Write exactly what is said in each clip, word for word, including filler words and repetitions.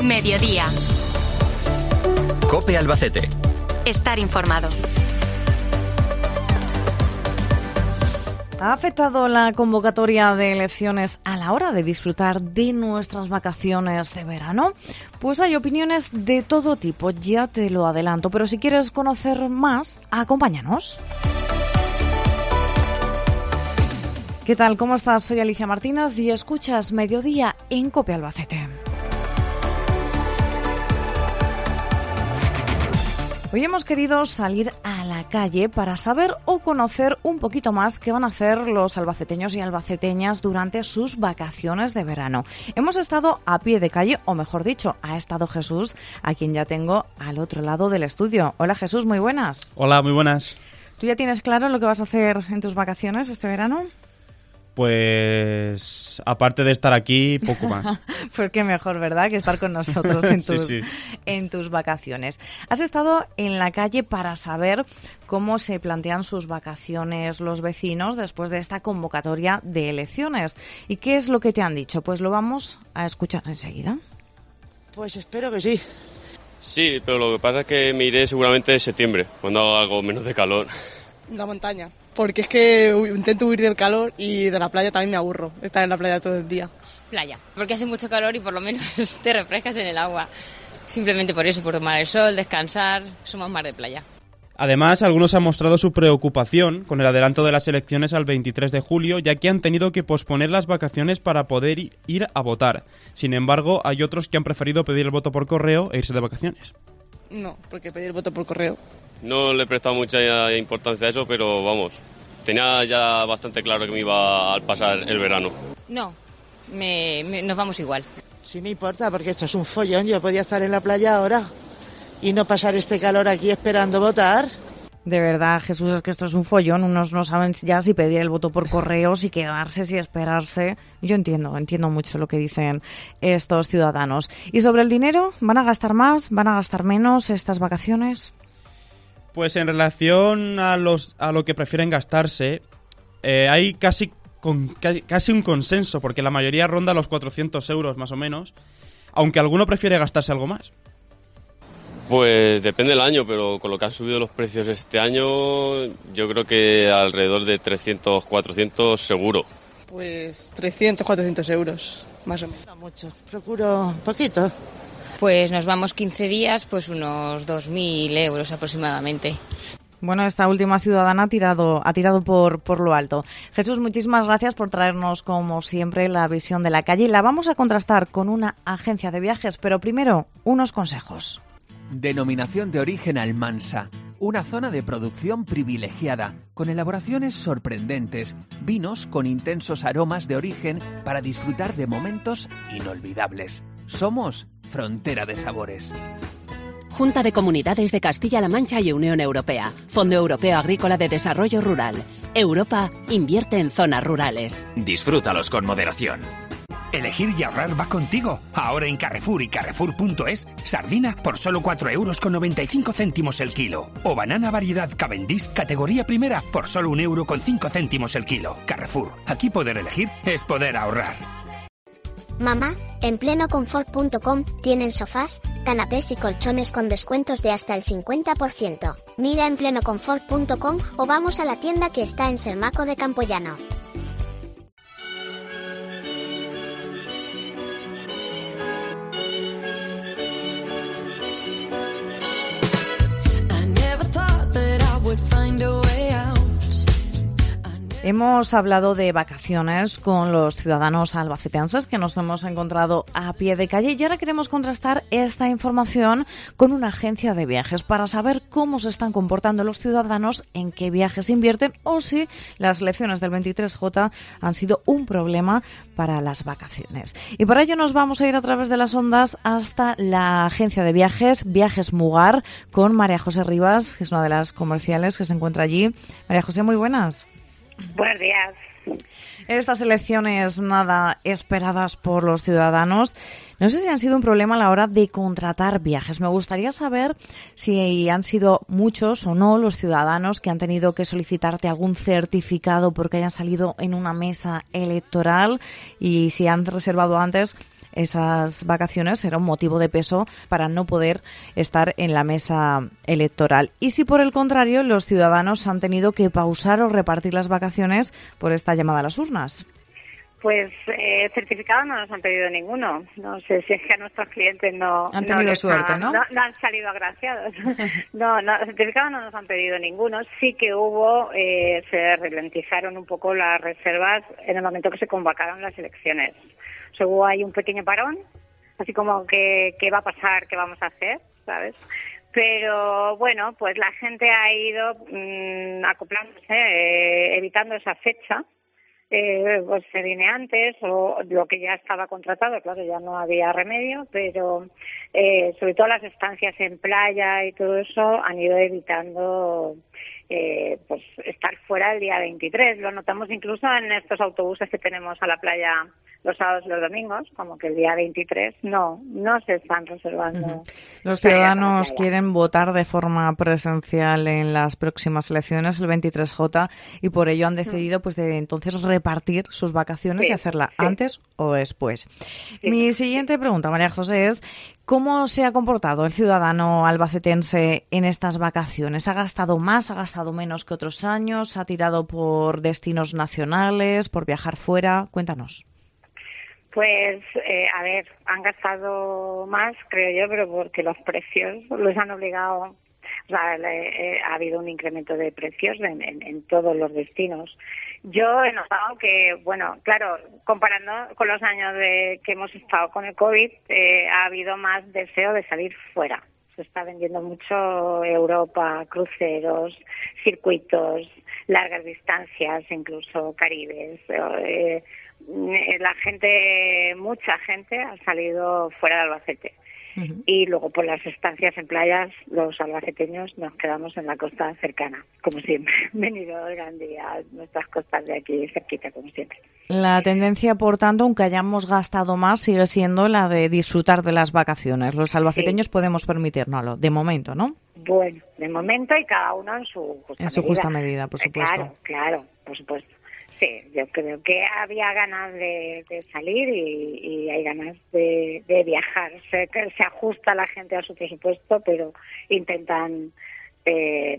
Mediodía. COPE Albacete. Estar informado. ¿Ha afectado la convocatoria de elecciones a la hora de disfrutar de nuestras vacaciones de verano? Pues hay opiniones de todo tipo, ya te lo adelanto, pero si quieres conocer más, acompáñanos. ¿Qué tal? ¿Cómo estás? Soy Alicia Martínez y escuchas Mediodía en COPE Albacete. Hoy hemos querido salir a la calle para saber o conocer un poquito más qué van a hacer los albaceteños y albaceteñas durante sus vacaciones de verano. Hemos estado a pie de calle, o mejor dicho, ha estado Jesús, a quien ya tengo al otro lado del estudio. Hola Jesús, muy buenas. Hola, muy buenas. ¿Tú ya tienes claro lo que vas a hacer en tus vacaciones este verano? Pues, aparte de estar aquí, poco más. Pues qué mejor, ¿verdad?, que estar con nosotros en tus, sí, sí. en tus vacaciones. Has estado en la calle para saber cómo se plantean sus vacaciones los vecinos después de esta convocatoria de elecciones. ¿Y qué es lo que te han dicho? Pues lo vamos a escuchar enseguida. Pues espero que sí. Sí, pero lo que pasa es que me iré seguramente en septiembre, cuando haga algo menos de calor. La montaña, porque es que intento huir del calor y de la playa también me aburro, estar en la playa todo el día. Playa, porque hace mucho calor y por lo menos te refrescas en el agua. Simplemente por eso, por tomar el sol, descansar, somos más de playa. Además, algunos han mostrado su preocupación con el adelanto de las elecciones al veintitrés de julio, ya que han tenido que posponer las vacaciones para poder ir a votar. Sin embargo, hay otros que han preferido pedir el voto por correo e irse de vacaciones. No, porque pedir voto por correo. No le he prestado mucha importancia a eso, pero vamos, tenía ya bastante claro que me iba a pasar el verano. No, me, me, nos vamos igual. Sí me importa, porque esto es un follón. Yo podía estar en la playa ahora y no pasar este calor aquí esperando votar. De verdad, Jesús, es que esto es un follón. Unos no saben ya si pedir el voto por correo, si quedarse, si esperarse. Yo entiendo, entiendo mucho lo que dicen estos ciudadanos. ¿Y sobre el dinero? ¿Van a gastar más? ¿Van a gastar menos estas vacaciones? Pues en relación a los a lo que prefieren gastarse, eh, hay casi, con, casi, casi un consenso, porque la mayoría ronda los cuatrocientos euros más o menos, aunque alguno prefiere gastarse algo más. Pues depende del año, pero con lo que han subido los precios este año, yo creo que alrededor de trescientos, cuatrocientos seguro. Pues trescientos, cuatrocientos euros, más o menos. No mucho, procuro poquito. Pues nos vamos quince días, pues unos dos mil euros aproximadamente. Bueno, esta última ciudadana ha tirado, ha tirado por, por lo alto. Jesús, muchísimas gracias por traernos, como siempre, la visión de la calle. La vamos a contrastar con una agencia de viajes, pero primero, unos consejos. Denominación de origen Almansa. Una zona de producción privilegiada, con elaboraciones sorprendentes, vinos con intensos aromas de origen para disfrutar de momentos inolvidables. Somos Frontera de Sabores. Junta de Comunidades de Castilla-La Mancha y Unión Europea. Fondo Europeo Agrícola de Desarrollo Rural. Europa invierte en zonas rurales. Disfrútalos con moderación. Elegir y ahorrar va contigo. Ahora en Carrefour y Carrefour punto es, sardina por solo cuatro euros con noventa y cinco céntimos el kilo. O banana variedad Cavendish categoría primera por solo un euro con cinco céntimos el kilo. Carrefour, aquí poder elegir es poder ahorrar. Mamá, en pleno confort punto com tienen sofás, canapés y colchones con descuentos de hasta el cincuenta por ciento. Mira en pleno confort punto com o vamos a la tienda que está en Sermaco de Campoyano. Hemos hablado de vacaciones con los ciudadanos albacetenses que nos hemos encontrado a pie de calle y ahora queremos contrastar esta información con una agencia de viajes para saber cómo se están comportando los ciudadanos, en qué viajes invierten o si las elecciones del veintitrés J han sido un problema para las vacaciones. Y para ello nos vamos a ir a través de las ondas hasta la agencia de viajes, Viajes Mugar, con María José Rivas, que es una de las comerciales que se encuentra allí. María José, muy buenas. Buenos días. Estas elecciones nada esperadas por los ciudadanos, no sé si han sido un problema a la hora de contratar viajes. Me gustaría saber si han sido muchos o no los ciudadanos que han tenido que solicitarte algún certificado porque hayan salido en una mesa electoral y si han reservado antes esas vacaciones era un motivo de peso para no poder estar en la mesa electoral. Y si por el contrario los ciudadanos han tenido que pausar o repartir las vacaciones por esta llamada a las urnas. Pues eh, certificado no nos han pedido ninguno. No sé si es que a nuestros clientes no han tenido no suerte, ha, ¿no? ¿no? No han salido agraciados. no, no, certificado no nos han pedido ninguno. Sí que hubo, eh, se ralentizaron un poco las reservas en el momento que se convocaron las elecciones. O sea, hubo ahí un pequeño parón, así como que qué va a pasar, qué vamos a hacer, ¿sabes? Pero bueno, pues la gente ha ido mmm, acoplándose, eh, evitando esa fecha. Eh, pues se viene antes o lo que ya estaba contratado, claro, ya no había remedio, pero eh, sobre todo las estancias en playa y todo eso han ido evitando eh, pues estar fuera el día veintitrés. Lo notamos incluso en estos autobuses que tenemos a la playa los sábados y los domingos, como que el día veintitrés no no se están reservando. Uh-huh. Los ciudadanos quieren votar de forma presencial en las próximas elecciones, el veintitrés J, y por ello han decidido pues de entonces repartir sus vacaciones sí, y hacerla sí. antes o después. Sí. Mi siguiente pregunta, María José, es ¿cómo se ha comportado el ciudadano albacetense en estas vacaciones? ¿Ha gastado más, ha gastado menos que otros años? ¿Ha tirado por destinos nacionales, por viajar fuera? Cuéntanos. Pues, eh, a ver, han gastado más, creo yo, pero porque los precios los han obligado, o sea, le, eh, ha habido un incremento de precios en, en, en todos los destinos. Yo he notado que, bueno, claro, comparando con los años de que hemos estado con el COVID, eh, ha habido más deseo de salir fuera. Se está vendiendo mucho Europa, cruceros, circuitos, largas distancias, incluso caribes. Eh, la gente, mucha gente ha salido fuera de Albacete. Uh-huh. Y luego por las estancias en playas, los albaceteños nos quedamos en la costa cercana, como siempre. Venido el gran día a nuestras costas de aquí cerquita, como siempre. La tendencia, por tanto, aunque hayamos gastado más, sigue siendo la de disfrutar de las vacaciones. Los albaceteños sí. podemos permitírnoslo, de momento, ¿no? Bueno, de momento y cada uno en su justa medida. En su medida. justa medida, por supuesto. Claro, claro, por supuesto. Sí, yo creo que había ganas de, de salir y, y hay ganas de, de viajar. Se, se ajusta la gente a su presupuesto, pero intentan eh,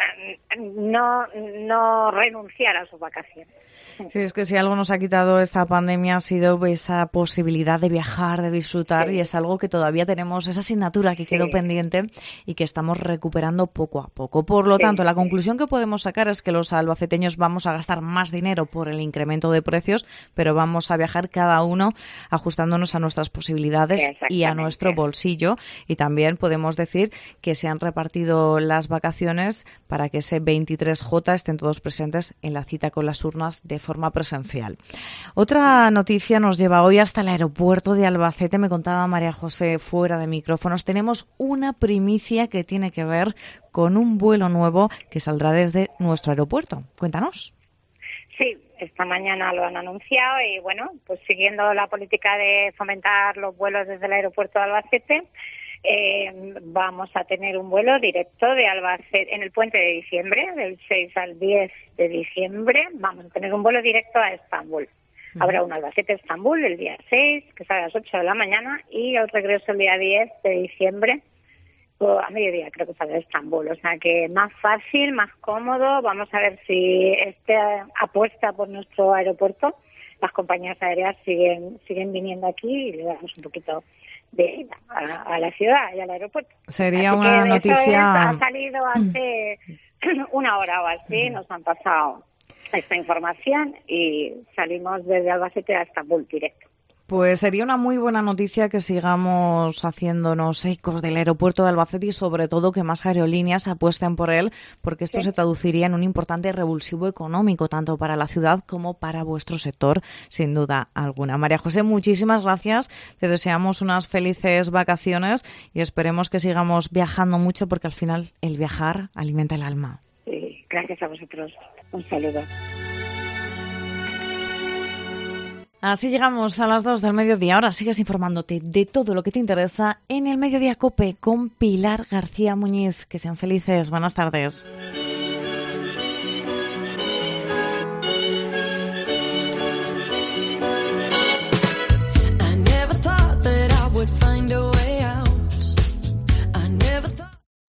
no, no renunciar a sus vacaciones. Sí, es que si algo nos ha quitado esta pandemia ha sido esa posibilidad de viajar, de disfrutar, sí. y es algo que todavía tenemos, esa asignatura que quedó sí. pendiente y que estamos recuperando poco a poco. Por lo sí, tanto, la conclusión que podemos sacar es que los albaceteños vamos a gastar más dinero por el incremento de precios, pero vamos a viajar cada uno ajustándonos a nuestras posibilidades y a nuestro bolsillo. Y también podemos decir que se han repartido las vacaciones para que ese veintitrés J estén todos presentes en la cita con las urnas de forma presencial. Otra noticia nos lleva hoy hasta el aeropuerto de Albacete. Me contaba María José fuera de micrófonos. Tenemos una primicia que tiene que ver con un vuelo nuevo que saldrá desde nuestro aeropuerto. Cuéntanos. Sí, esta mañana lo han anunciado y bueno, pues siguiendo la política de fomentar los vuelos desde el aeropuerto de Albacete, Eh, vamos a tener un vuelo directo de Albacete en el puente de diciembre, del seis al diez de diciembre. Vamos a tener un vuelo directo a Estambul. Uh-huh. Habrá un Albacete-Estambul el día seis, que sale a las ocho de la mañana, y el regreso el día diez de diciembre, o a mediodía creo que sale a Estambul. O sea que más fácil, más cómodo. Vamos a ver si este apuesta por nuestro aeropuerto. Las compañías aéreas siguen siguen viniendo aquí y le damos un poquito de a, a la ciudad y al aeropuerto. Sería así una que noticia... Ha salido hace una hora o así, nos han pasado esta información y salimos desde Albacete a Estambul directo. Pues sería una muy buena noticia que sigamos haciéndonos ecos del aeropuerto de Albacete y sobre todo que más aerolíneas apuesten por él, porque esto sí. se traduciría en un importante revulsivo económico tanto para la ciudad como para vuestro sector, sin duda alguna. María José, muchísimas gracias. Te deseamos unas felices vacaciones y esperemos que sigamos viajando mucho porque al final el viajar alimenta el alma. Sí, gracias a vosotros. Un saludo. Así llegamos a las dos del mediodía. Ahora sigues informándote de todo lo que te interesa en el Mediodía COPE con Pilar García Muñiz. Que sean felices. Buenas tardes.